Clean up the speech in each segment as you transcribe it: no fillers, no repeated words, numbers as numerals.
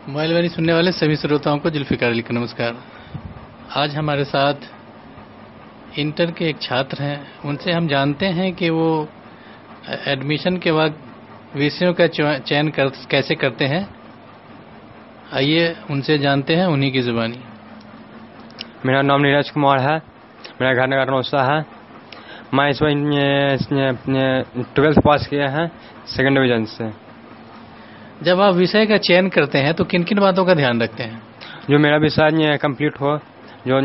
Mobile वाणी सुनने वाले सभी श्रोताओं को जुल्फिकार अली का नमस्कार। आज हमारे साथ इंटर के एक छात्र हैं। उनसे हम जानते हैं कि वो एडमिशन के वक्त विषयों का चयन कैसे करते हैं। आइए उनसे जानते हैं उन्हीं की जुबानी। मेरा नाम नीरज कुमार है। मेरा घर नगर नौसा है। मैं इस बार 12th पास किया है 2nd डिवीजन से। जब आप विषय का चयन करते हैं तो किन किन बातों का ध्यान रखते हैं? जो मेरा विषय कंप्लीट हो, जो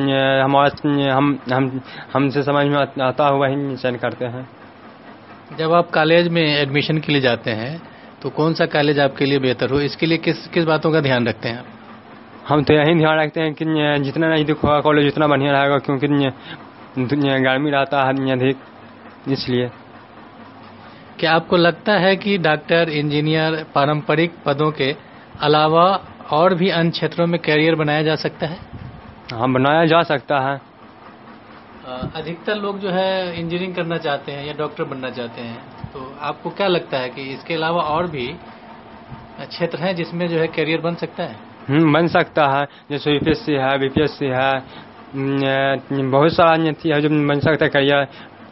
हमसे समझ में आता हो वही चयन करते हैं। जब आप कॉलेज में एडमिशन के लिए जाते हैं तो कौन सा कॉलेज आपके लिए बेहतर हो, इसके लिए किस किस बातों का ध्यान रखते हैं? हम तो यही ध्यान रखते हैं कि जितना नजदीक होगा कॉलेज उतना बढ़िया रहेगा, क्योंकि गर्मी रहता है अधिक, इसलिए। क्या आपको लगता है कि डॉक्टर, इंजीनियर, पारंपरिक पदों के अलावा और भी अन्य क्षेत्रों में करियर बनाया जा सकता है? हाँ, बनाया जा सकता है। अधिकतर लोग जो है इंजीनियरिंग करना चाहते हैं या डॉक्टर बनना चाहते हैं, तो आपको क्या लगता है कि इसके अलावा और भी क्षेत्र हैं जिसमें जो है करियर बन सकता है? बन सकता है। जैसे यूपीएससी है, बीपीएससी है, बहुत सारा है जो बन सकता है करियर।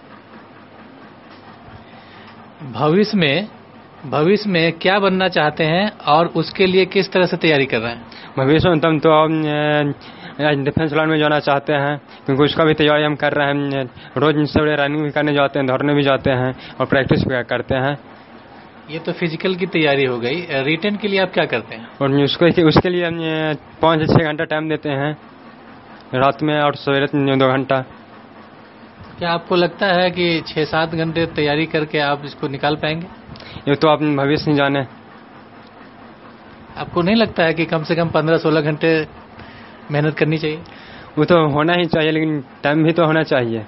भविष्य में क्या बनना चाहते हैं और उसके लिए किस तरह से तैयारी कर रहे हैं? भविष्य में तो डिफेंस लाइन में जाना चाहते हैं, क्योंकि उसका भी तैयारी हम कर रहे हैं। रोज सवेरे रनिंग भी करने जाते हैं, दौड़ने भी जाते हैं और प्रैक्टिस भी करते हैं। ये तो फिजिकल की तैयारी हो गई। रिटन के लिए आप क्या करते हैं? और उसके लिए हम 5 से 6 घंटा टाइम देते हैं, रात में और सवेरे 2 घंटा। क्या आपको लगता है कि 6-7 घंटे तैयारी करके आप इसको निकाल पाएंगे? ये तो आप भविष्य नहीं जाने। आपको नहीं लगता है कि कम से कम 15-16 घंटे मेहनत करनी चाहिए? वो तो होना ही चाहिए, लेकिन टाइम भी तो होना चाहिए।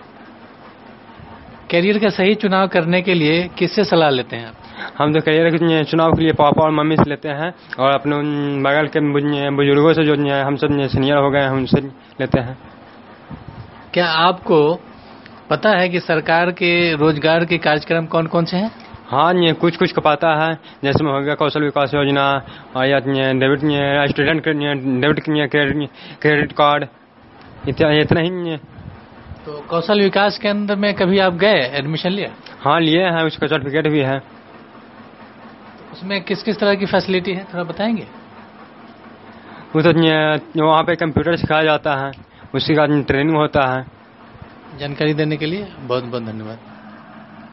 करियर का सही चुनाव करने के लिए किससे सलाह लेते हैं आप? हम तो करियर के चुनाव के लिए पापा और मम्मी से लेते हैं, और अपने बगल के बुजुर्गों से जो हम सब सीनियर हो गए हैं उनसे लेते हैं। क्या आपको पता है कि सरकार के रोजगार के कार्यक्रम कौन कौन से हैं? हाँ, ये कुछ का पता है। जैसे में हो गया कौशल विकास योजना, या debit student debit credit card, इतना ही। तो कौशल विकास केंद्र में कभी आप गए, एडमिशन लिया? हाँ, लिए हैं, उसका सर्टिफिकेट भी है। उसमें किस किस तरह की फैसिलिटी है, थोड़ा बताएंगे? वो तो वहाँ पे कंप्यूटर सिखाया जाता है, उसी का ट्रेनिंग होता है। जानकारी देने के लिए बहुत बहुत धन्यवाद।